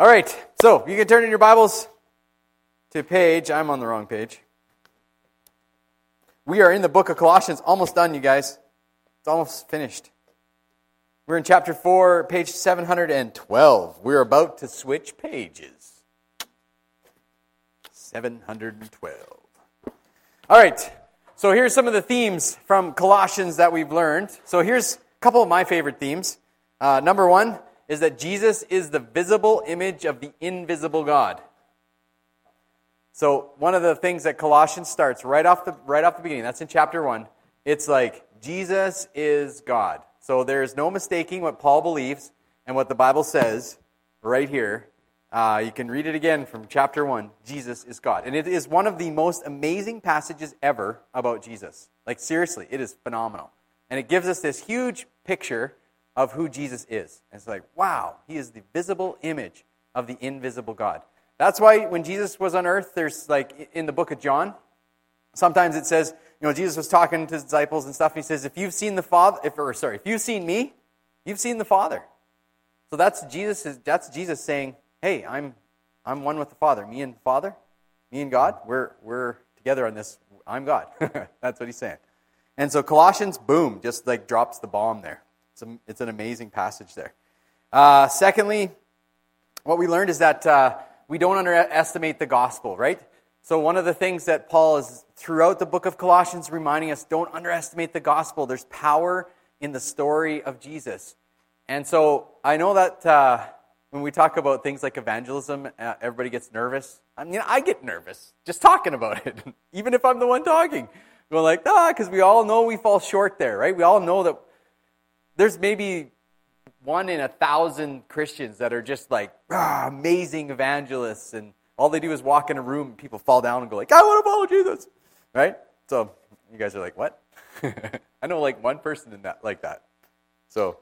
All right, so you can turn in your Bibles to I'm on the wrong page. We are in the book of Colossians, almost done, you guys. It's almost finished. We're in chapter 4, page 712. We're about to switch pages. 712. All right, so here's some of the themes from Colossians that we've learned. So here's a couple of my favorite themes. Number one is that Jesus is the visible image of the invisible God. So one of the things that Colossians starts right off the beginning, that's in chapter 1, it's like Jesus is God. So there's no mistaking what Paul believes and what the Bible says right here. You can read it again from chapter 1. Jesus is God. And it is one of the most amazing passages ever about Jesus. Like seriously, it is phenomenal. And it gives us this huge picture of who Jesus is. And it's like, wow, he is the visible image of the invisible God. That's why when Jesus was on earth, there's like in the book of John, sometimes it says, Jesus was talking to his disciples and stuff, and he says, if you've seen the Father, if you've seen me, you've seen the Father. So that's Jesus saying, hey, I'm one with the Father. Me and the Father, me and God, we're together on this. I'm God. That's what he's saying. And so Colossians, boom, just like drops the bomb there. It's an amazing passage there. Secondly, what we learned is that we don't underestimate the gospel, right? So one of the things that Paul is throughout the book of Colossians reminding us, don't underestimate the gospel. There's power in the story of Jesus. And so I know that when we talk about things like evangelism, everybody gets nervous. I mean, I get nervous just talking about it, even if I'm the one talking. Going like, because we all know we fall short there, right? We all know that there's maybe 1 in 1,000 Christians that are just like amazing evangelists, and all they do is walk in a room and people fall down and go like, I want to follow Jesus, right? So you guys are like, what? I know like one person in that like that. So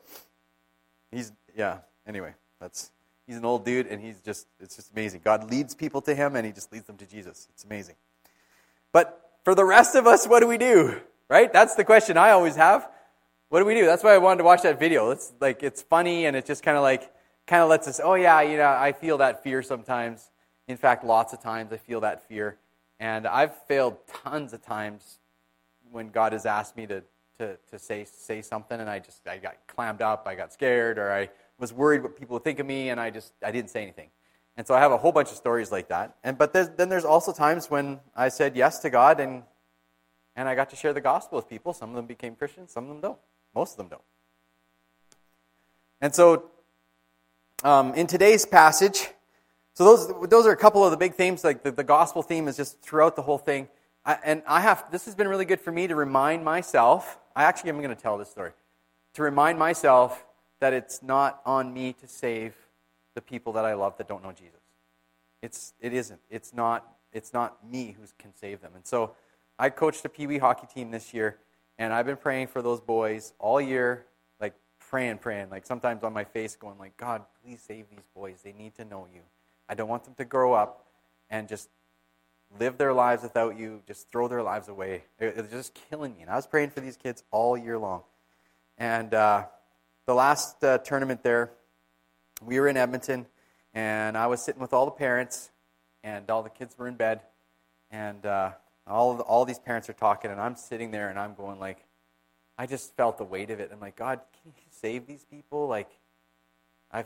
anyway, he's an old dude, and it's just amazing. God leads people to him, and he just leads them to Jesus. It's amazing. But for the rest of us, what do we do? Right? That's the question I always have. What do we do? That's why I wanted to watch that video. It's funny, and it just kind of lets us, I feel that fear sometimes. In fact, lots of times I feel that fear. And I've failed tons of times when God has asked me to say something, and I got clammed up, I got scared, or I was worried what people would think of me, and I didn't say anything. And so I have a whole bunch of stories like that. But then there's also times when I said yes to God, and I got to share the gospel with people. Some of them became Christians, some of them don't. Most of them don't. And so, in today's passage, so those are a couple of the big themes. Like the gospel theme is just throughout the whole thing. This has been really good for me to remind myself. I'm going to tell this story to remind myself that it's not on me to save the people that I love that don't know Jesus. It isn't. It's not me who can save them. And so, I coached a Pee Wee hockey team this year. And I've been praying for those boys all year, like praying, like sometimes on my face going like, God, please save these boys. They need to know you. I don't want them to grow up and just live their lives without you, just throw their lives away. It's just killing me. And I was praying for these kids all year long. And the last tournament there, we were in Edmonton, and I was sitting with all the parents, and all the kids were in bed, and all these parents are talking, and I'm sitting there, and I'm going like, I just felt the weight of it. I'm like, God, can you save these people? Like, I've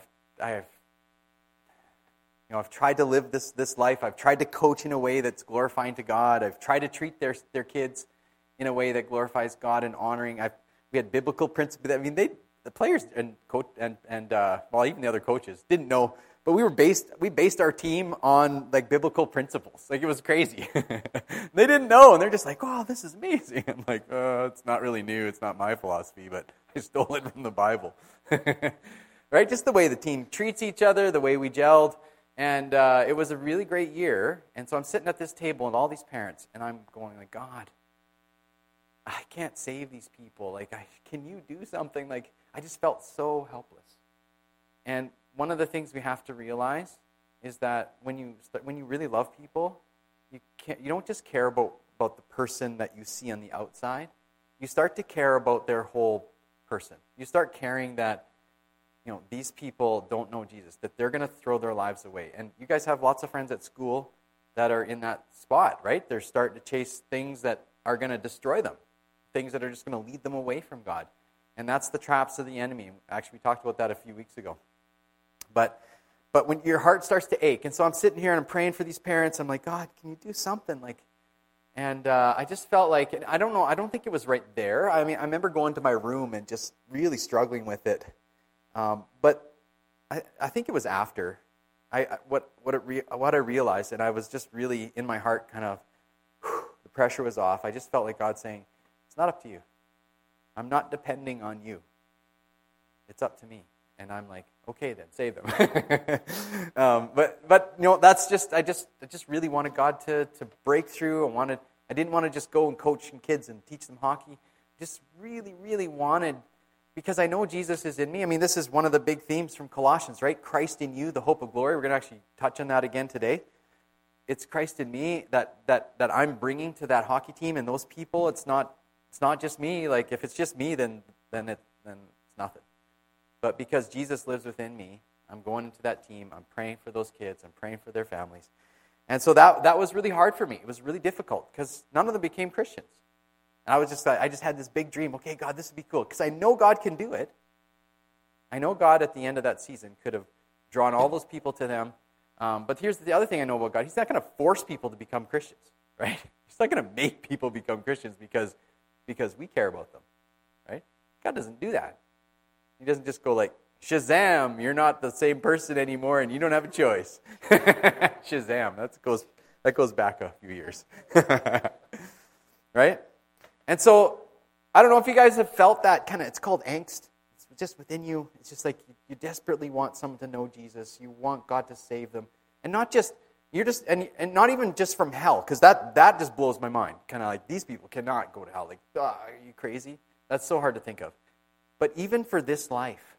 tried to live this life. I've tried to coach in a way that's glorifying to God. I've tried to treat their kids in a way that glorifies God and honoring. We had biblical principles. I mean, the players and coach and even the other coaches didn't know. But we based our team on like biblical principles. Like it was crazy. They didn't know, and they're just like, "Wow, this is amazing." I'm like, "It's not really new. It's not my philosophy, but I stole it from the Bible." Right? Just the way the team treats each other, the way we gelled, and it was a really great year. And so I'm sitting at this table and all these parents, and I'm going like, "God, I can't save these people. Like, can you do something?" Like, I just felt so helpless. And one of the things we have to realize is that when you really love people, you don't just care about the person that you see on the outside. You start to care about their whole person. You start caring that these people don't know Jesus, that they're going to throw their lives away. And you guys have lots of friends at school that are in that spot, right? They're starting to chase things that are going to destroy them, things that are just going to lead them away from God. And that's the traps of the enemy. Actually, we talked about that a few weeks ago. But when your heart starts to ache, and so I'm sitting here and I'm praying for these parents, I'm like, God, can you do something? And I just felt like, and I don't know, I don't think it was right there. I mean, I remember going to my room and just really struggling with it. But I think it was after what I realized, and I was just really in my heart kind of, the pressure was off. I just felt like God saying, it's not up to you. I'm not depending on you. It's up to me. And I'm like, okay then, save them. But that's just, I just really wanted God to break through. I didn't want to just go and coach kids and teach them hockey. Just really, really wanted, because I know Jesus is in me. I mean, this is one of the big themes from Colossians, right? Christ in you, the hope of glory. We're going to actually touch on that again today. It's Christ in me that I'm bringing to that hockey team and those people. It's not just me. Like, if it's just me, then it's nothing. But because Jesus lives within me, I'm going into that team. I'm praying for those kids. I'm praying for their families. And so that was really hard for me. It was really difficult because none of them became Christians. And I just had this big dream. Okay, God, this would be cool. Because I know God can do it. I know God at the end of that season could have drawn all those people to them. But here's the other thing I know about God. He's not going to force people to become Christians, right? He's not going to make people become Christians because we care about them, right? God doesn't do that. He doesn't just go like, Shazam, you're not the same person anymore and you don't have a choice. Shazam, that goes back a few years. Right? And so, I don't know if you guys have felt that kind of, it's called angst. It's just within you. It's just like you desperately want someone to know Jesus. You want God to save them. And not just, and not even just from hell, because that just blows my mind. Kind of like, these people cannot go to hell. Like, are you crazy? That's so hard to think of. But even for this life,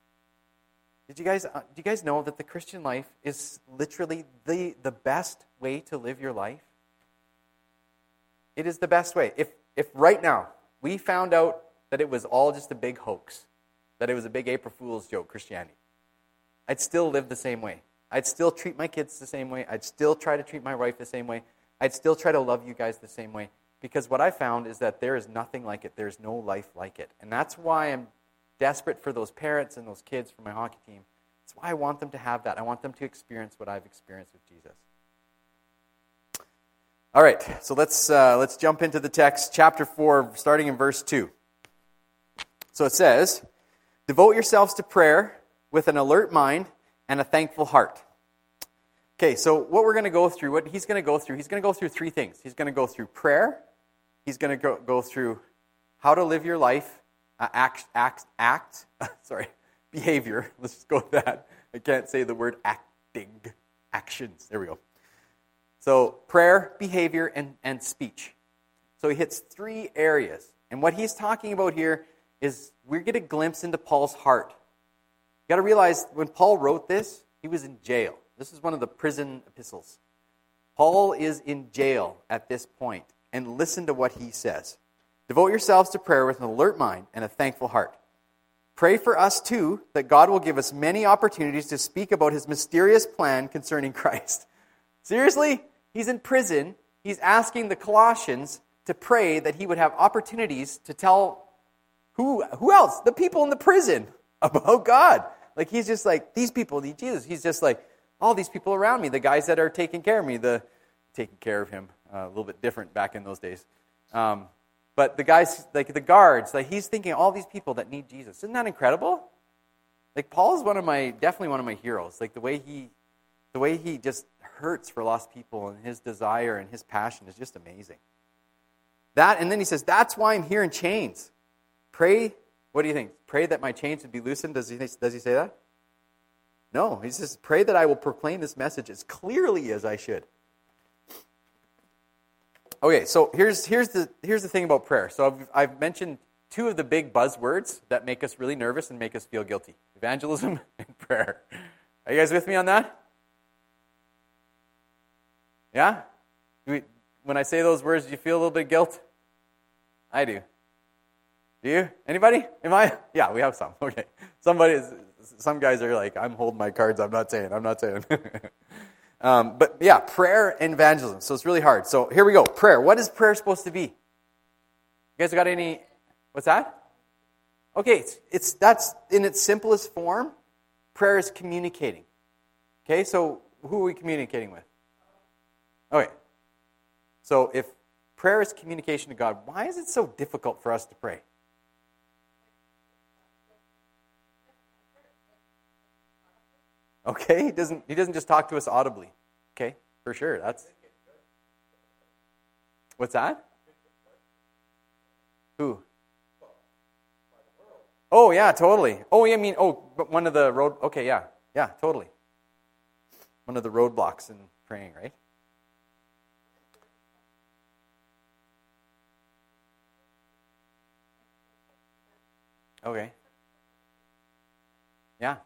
do you guys know that the Christian life is literally the best way to live your life? It is the best way. If right now we found out that it was all just a big hoax, that it was a big April Fool's joke, Christianity, I'd still live the same way. I'd still treat my kids the same way. I'd still try to treat my wife the same way. I'd still try to love you guys the same way. Because what I found is that there is nothing like it. There's no life like it. And that's why I'm desperate for those parents and those kids for my hockey team. That's why I want them to have that. I want them to experience what I've experienced with Jesus. All right, so let's jump into the text, chapter 4, starting in verse 2. So it says, devote yourselves to prayer with an alert mind and a thankful heart. Okay, so what we're going to go through, what he's going to go through three things. He's going to go through prayer. He's going to go through how to live your life, behavior. Let's just go with that. I can't say the word actions. There we go. So prayer, behavior, and speech. So he hits three areas. And what he's talking about here is we get a glimpse into Paul's heart. You got to realize when Paul wrote this, he was in jail. This is one of the prison epistles. Paul is in jail at this point. And listen to what he says. Devote yourselves to prayer with an alert mind and a thankful heart. Pray for us, too, that God will give us many opportunities to speak about his mysterious plan concerning Christ. Seriously? He's in prison. He's asking the Colossians to pray that he would have opportunities to tell who else? The people in the prison about God. Like, he's just like, these people need Jesus. He's just like, all these people around me, the guys that are taking care of me, taking care of him, a little bit different back in those days. But the guys, like the guards, like he's thinking all these people that need Jesus. Isn't that incredible? Like, Paul is definitely one of my heroes. Like the way he just hurts for lost people, and his desire and his passion is just amazing. And then he says, that's why I'm here in chains. Pray, what do you think? Pray that my chains would be loosened. Does he say that? No, he says, pray that I will proclaim this message as clearly as I should. Okay, so here's the thing about prayer. So I've mentioned two of the big buzzwords that make us really nervous and make us feel guilty: evangelism and prayer. Are you guys with me on that? Yeah? When I say those words, do you feel a little bit of guilt? I do. Do you? Anybody? Am I? Yeah, we have some. Okay. some guys are like, I'm holding my cards, I'm not saying. But yeah, prayer and evangelism. So it's really hard. So here we go. Prayer. What is prayer supposed to be? You guys got any? What's that? Okay, that's in its simplest form. Prayer is communicating. Okay, so who are we communicating with? Okay. So if prayer is communication to God, why is it so difficult for us to pray? Okay, he doesn't just talk to us audibly. Okay, for sure. What's that? Who? Oh yeah, totally. Oh, you mean but one of the road? Okay, yeah, totally. One of the roadblocks in praying, right? Okay. Yeah.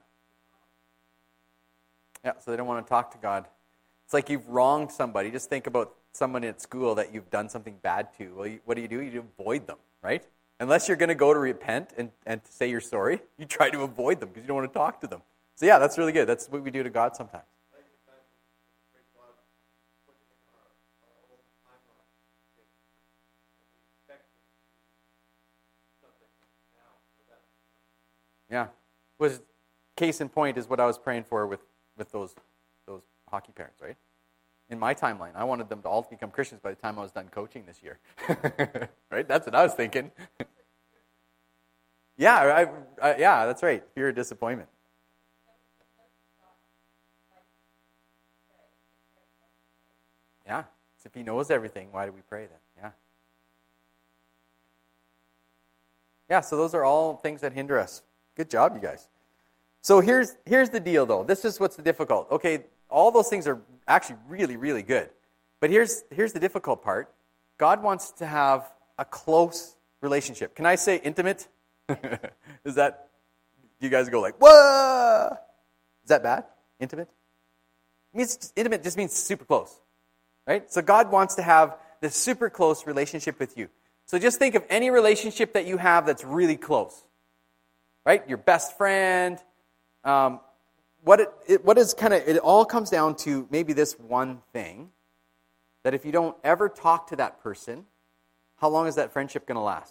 Yeah, so they don't want to talk to God. It's like you've wronged somebody. Just think about someone at school that you've done something bad to. Well, what do? You avoid them, right? Unless you're going to go to repent and to say you're sorry, you try to avoid them because you don't want to talk to them. So yeah, that's really good. That's what we do to God sometimes. Yeah. Was case in point is what I was praying for with those hockey parents, right? In my timeline, I wanted them to all become Christians by the time I was done coaching this year. Right? That's what I was thinking. Yeah, yeah, that's right. Fear of disappointment. Yeah. So if he knows everything, why do we pray then? Yeah. Yeah, so those are all things that hinder us. Good job, you guys. So here's the deal, though. This is what's difficult. Okay, all those things are actually really, really good. But here's the difficult part. God wants to have a close relationship. Can I say intimate? Is that, you guys go like, whoa! Is that bad? Intimate? Intimate just means super close. Right? So God wants to have this super close relationship with you. So just think of any relationship that you have that's really close. Right? Your best friend. It all comes down to maybe this one thing, that if you don't ever talk to that person, how long is that friendship going to last?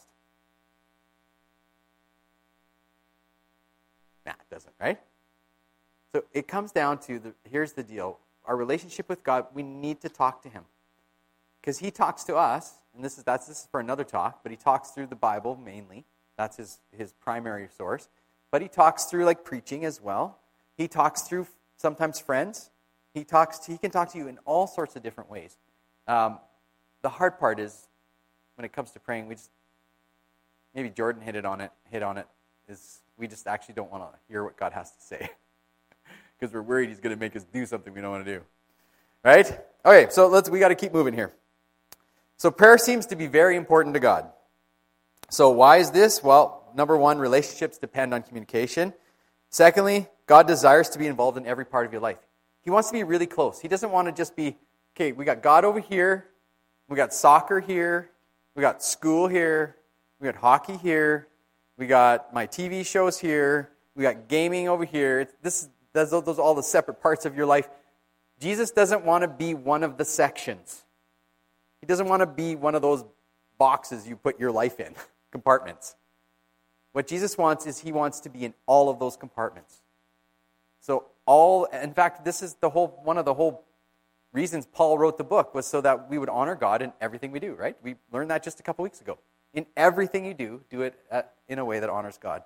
Nah, it doesn't, right? So it comes down to, here's the deal. Our relationship with God, we need to talk to him. Because he talks to us, and this is for another talk, but he talks through the Bible mainly. That's his primary source. But he talks through like preaching as well. He talks through sometimes friends. He can talk to you in all sorts of different ways. The hard part is when it comes to praying, maybe Jordan hit on it, is we just actually don't want to hear what God has to say. Because we're worried he's going to make us do something we don't want to do. Right? Okay, so we got to keep moving here. So prayer seems to be very important to God. So why is this? Well, number one, relationships depend on communication. Secondly, God desires to be involved in every part of your life. He wants to be really close. He doesn't want to just be, okay, we got God over here, we got soccer here, we got school here, we got hockey here, we got my TV shows here, we got gaming over here. Those are all the separate parts of your life. Jesus doesn't want to be one of the sections. He doesn't want to be one of those boxes you put your life in, compartments. What Jesus wants is he wants to be in all of those compartments. So in fact, this is one of the whole reasons Paul wrote the book was so that we would honor God in everything we do, right? We learned that just a couple weeks ago. In everything you do it in a way that honors God.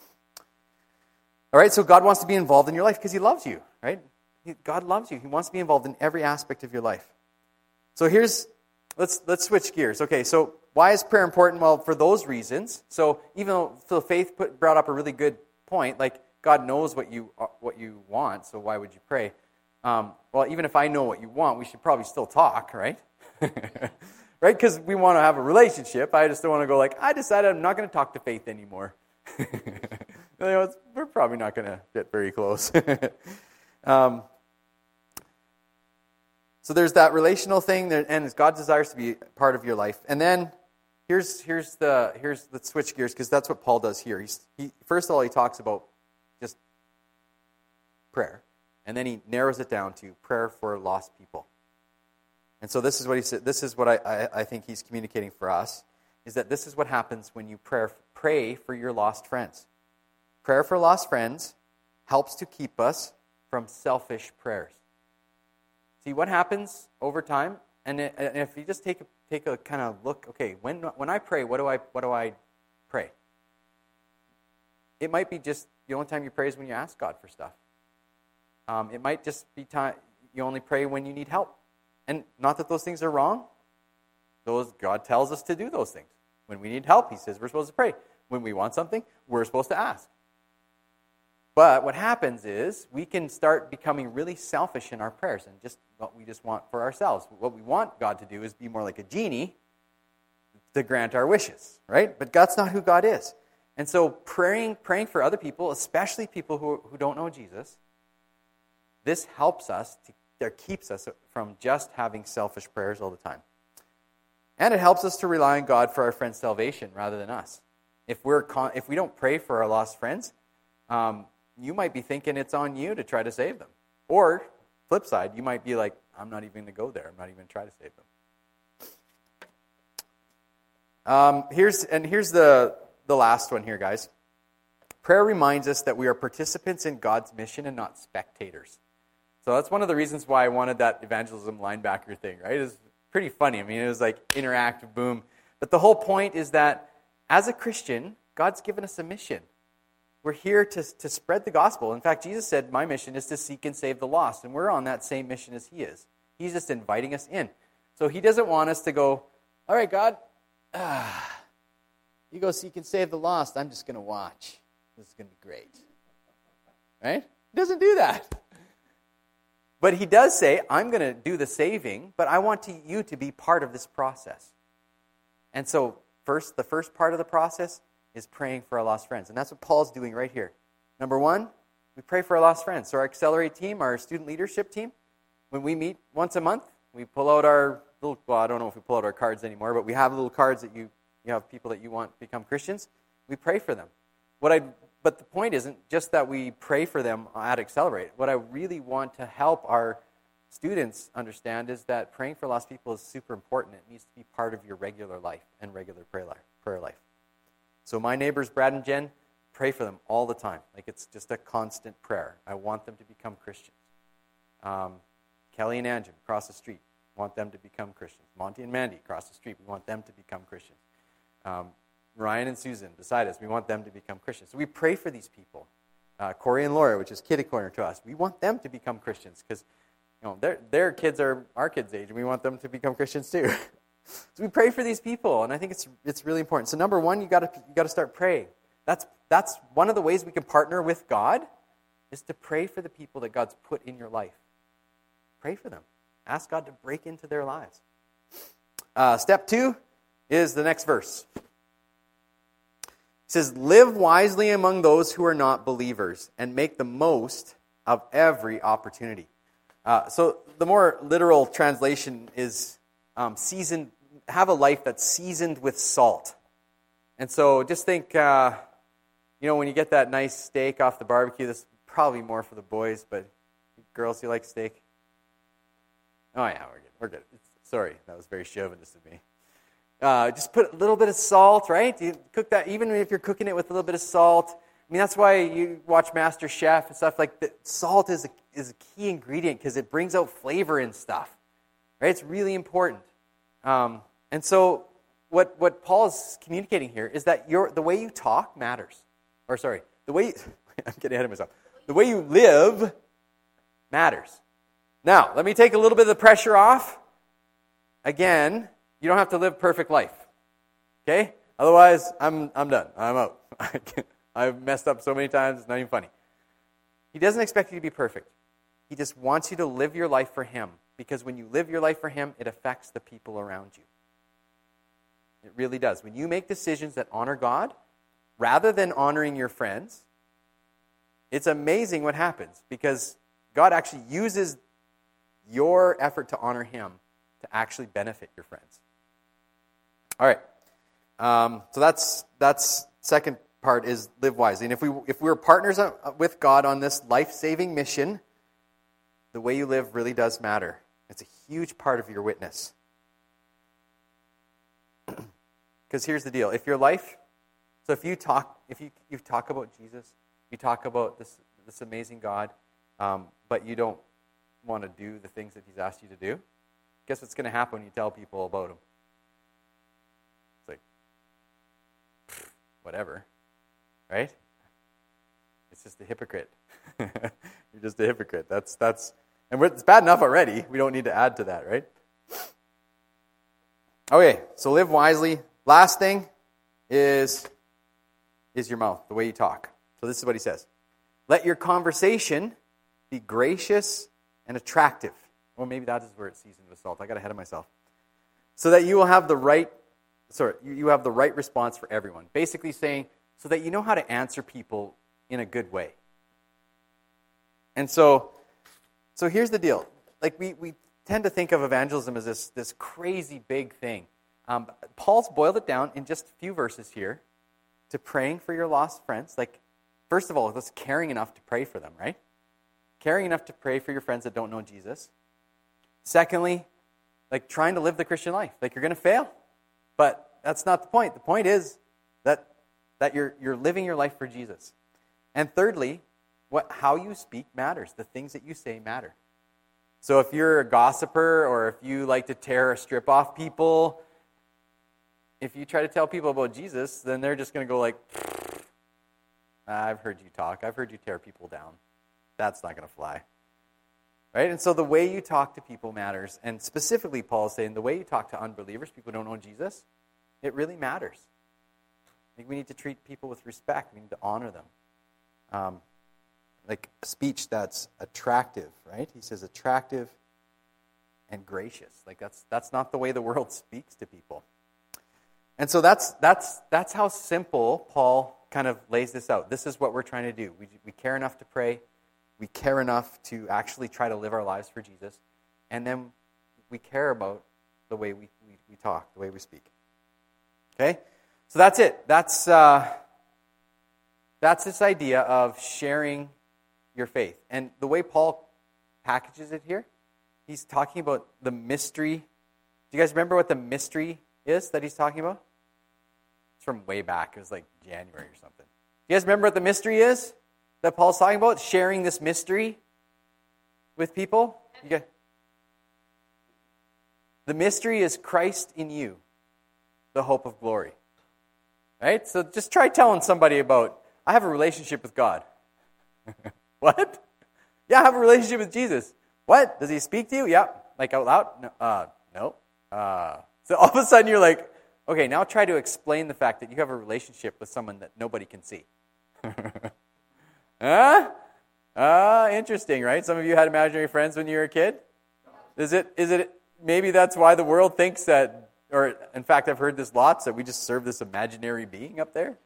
All right, so God wants to be involved in your life because he loves you, right? God loves you. He wants to be involved in every aspect of your life. So let's switch gears. Okay, so why is prayer important? Well, for those reasons. So even though Faith brought up a really good point, like God knows what you want, so why would you pray? Well, even if I know what you want, we should probably still talk, right? Right? Because we want to have a relationship. I just don't want to go like, I decided I'm not going to talk to Faith anymore. We're probably not going to get very close. So there's that relational thing, and God desires to be part of your life. And then here's the switch gears, because that's what Paul does here. First of all, he talks about just prayer. And then he narrows it down to prayer for lost people. And so this is what he said. This is what I think he's communicating for us, is that this is what happens when you pray for your lost friends. Prayer for lost friends helps to keep us from selfish prayers. See, what happens over time, and if you just take a kind of look, okay, when I pray, what do I pray? It might be just the only time you pray is when you ask God for stuff. It might just be time you only pray when you need help. And not that those things are wrong. God tells us to do those things. When we need help, he says we're supposed to pray. When we want something, we're supposed to ask. But what happens is we can start becoming really selfish in our prayers and just what we just want for ourselves. What we want God to do is be more like a genie to grant our wishes, right? But that's not who God is. And so praying for other people, especially people who don't know Jesus, this helps us, keeps us from just having selfish prayers all the time. And it helps us to rely on God for our friends' salvation rather than us. If we don't pray for our lost friends, you might be thinking it's on you to try to save them. Or, flip side, you might be like, I'm not even going to go there. I'm not even going to try to save them. Here's the last one here, guys. Prayer reminds us that we are participants in God's mission and not spectators. So that's one of the reasons why I wanted that evangelism linebacker thing, right? It's pretty funny. I mean, it was like interactive, boom. But the whole point is that as a Christian, God's given us a mission. We're here to spread the gospel. In fact, Jesus said, my mission is to seek and save the lost. And we're on that same mission as he is. He's just inviting us in. So he doesn't want us to go, all right, God, you go seek and save the lost. I'm just going to watch. This is going to be great. Right? He doesn't do that. But he does say, I'm going to do the saving, but I want you to be part of this process. And so the first part of the process is praying for our lost friends. And that's what Paul's doing right here. Number one, we pray for our lost friends. So our Accelerate team, our student leadership team, when we meet once a month, we pull out our little, well, I don't know if we pull out our cards anymore, but we have little cards that you have people that you want to become Christians. We pray for them. But the point isn't just that we pray for them at Accelerate. What I really want to help our students understand is that praying for lost people is super important. It needs to be part of your regular life and regular prayer life. So my neighbors, Brad and Jen, pray for them all the time. Like it's just a constant prayer. I want them to become Christians. Kelly and Anjan, across the street, want them to become Christians. Monty and Mandy, across the street, we want them to become Christians. Ryan and Susan, beside us, we want them to become Christians. So we pray for these people. Corey and Laura, which is kitty corner to us, we want them to become Christians because their kids are our kids' age, and we want them to become Christians too. So we pray for these people, and I think it's really important. So number one, you got to start praying. That's one of the ways we can partner with God is to pray for the people that God's put in your life. Pray for them. Ask God to break into their lives. Step 2 is the next verse. It says, live wisely among those who are not believers and make the most of every opportunity. So the more literal translation is seasoned. Have a life that's seasoned with salt. And so just think, when you get that nice steak off the barbecue, this is probably more for the boys, but girls, you like steak? Oh yeah, we're good. Sorry, that was very chauvinist of me. Just put a little bit of salt, right? You cook that, even if you're cooking it with a little bit of salt. I mean, that's why you watch Master Chef and stuff like that. Salt is a key ingredient because it brings out flavor in stuff, right? It's really important. And so what Paul is communicating here is that the way you talk matters. I'm getting ahead of myself. The way you live matters. Now, let me take a little bit of the pressure off. Again, you don't have to live perfect life. Okay? Otherwise, I'm done. I'm out. I've messed up so many times, it's not even funny. He doesn't expect you to be perfect. He just wants you to live your life for him. Because when you live your life for him, it affects the people around you. It really does. When you make decisions that honor God, rather than honoring your friends, it's amazing what happens. Because God actually uses your effort to honor him to actually benefit your friends. All right. So that's second part is live wisely. And if we're partners with God on this life-saving mission, the way you live really does matter. It's a huge part of your witness. Because here's the deal. If you talk about Jesus, you talk about this amazing God, but you don't want to do the things that he's asked you to do, guess what's going to happen when you tell people about him? It's like, whatever, right? It's just a hypocrite. You're just a hypocrite. And it's bad enough already. We don't need to add to that, right? Okay, so live wisely. Last thing is your mouth, the way you talk. So this is what he says. Let your conversation be gracious and attractive. Well, maybe that is where it's seasoned with salt. I got ahead of myself. So that you will have you have the right response for everyone. Basically saying, so that you know how to answer people in a good way. And so here's the deal. Like we tend to think of evangelism as this crazy big thing. Paul's boiled it down in just a few verses here to praying for your lost friends. Like, first of all, that's caring enough to pray for them, right? Caring enough to pray for your friends that don't know Jesus. Secondly, like trying to live the Christian life. Like you're going to fail, but that's not the point. The point is that you're living your life for Jesus. And thirdly, how you speak matters. The things that you say matter. So if you're a gossiper or if you like to tear or strip off people, if you try to tell people about Jesus, then they're just going to go like, I've heard you talk. I've heard you tear people down. That's not going to fly. Right? And so the way you talk to people matters. And specifically, Paul is saying the way you talk to unbelievers, people who don't know Jesus, it really matters. I think we need to treat people with respect. We need to honor them. Like speech that's attractive, right? He says attractive and gracious. Like that's not the way the world speaks to people. And so that's how simple Paul kind of lays this out. This is what we're trying to do. We care enough to pray. We care enough to actually try to live our lives for Jesus. And then we care about the way we talk, the way we speak. Okay? So that's it. That's this idea of sharing your faith. And the way Paul packages it here, he's talking about the mystery. Do you guys remember what the mystery is that he's talking about? It's from way back. It was like January or something. Do you guys remember what the mystery is that Paul's talking about? Sharing this mystery with people? The mystery is Christ in you, the hope of glory. Right? So just try telling somebody about, I have a relationship with God. What? Yeah, I have a relationship with Jesus. What? Does he speak to you? Yeah. Like out loud? No. So all of a sudden you're like, okay, now try to explain the fact that you have a relationship with someone that nobody can see. Interesting, right? Some of you had imaginary friends when you were a kid? Is it maybe that's why the world thinks that, or in fact I've heard this lots, that we just serve this imaginary being up there?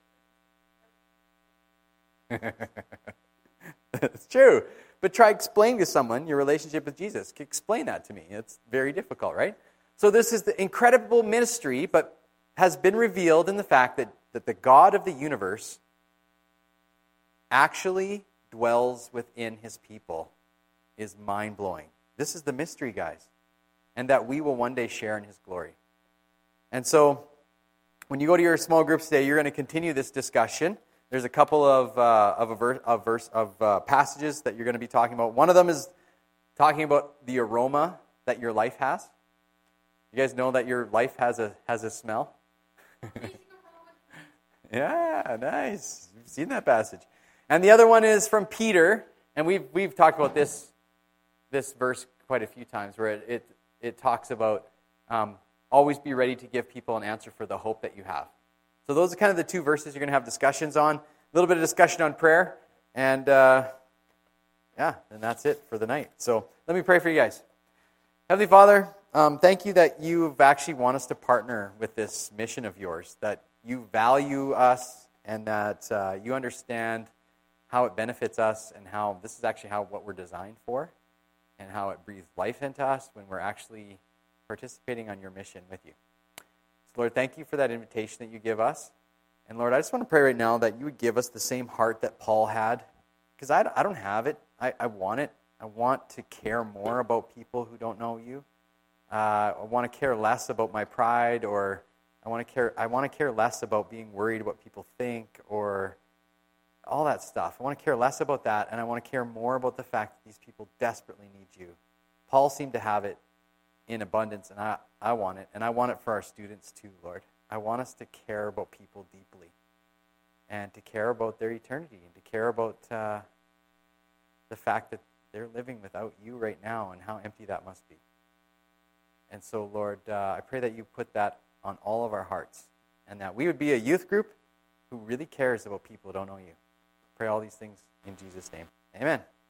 It's true. But try explaining to someone your relationship with Jesus. Explain that to me. It's very difficult, right? So this is the incredible ministry, but has been revealed in the fact that the God of the universe actually dwells within his people is mind-blowing. This is the mystery, guys. And that we will one day share in his glory. And so, when you go to your small groups today, you're going to continue this discussion. There's a couple of passages that you're going to be talking about. One of them is talking about the aroma that your life has. You guys know that your life has a smell? Yeah, nice. You've seen that passage. And the other one is from Peter, and we've talked about this verse quite a few times, where it talks about always be ready to give people an answer for the hope that you have. So those are kind of the two verses you're going to have discussions on. A little bit of discussion on prayer, and and that's it for the night. So let me pray for you guys. Heavenly Father, thank you that you actually want us to partner with this mission of yours, that you value us and that you understand how it benefits us and how this is actually what we're designed for and how it breathes life into us when we're actually participating on your mission with you. So Lord, thank you for that invitation that you give us, And Lord, I just want to pray right now that you would give us the same heart that Paul had, because I don't have it. I want it. I want to care more about people who don't know you. I want to care less about my pride, or I want to care less about being worried what people think, or all that stuff. I want to care less about that, and I want to care more about the fact that these people desperately need you. Paul seemed to have it in abundance, and I want it, and I want it for our students too, Lord. I want us to care about people deeply, and to care about their eternity, and to care about the fact that they're living without you right now, and how empty that must be. And so, Lord, I pray that you put that on all of our hearts, and that we would be a youth group who really cares about people who don't know you. Pray all these things in Jesus' name. Amen.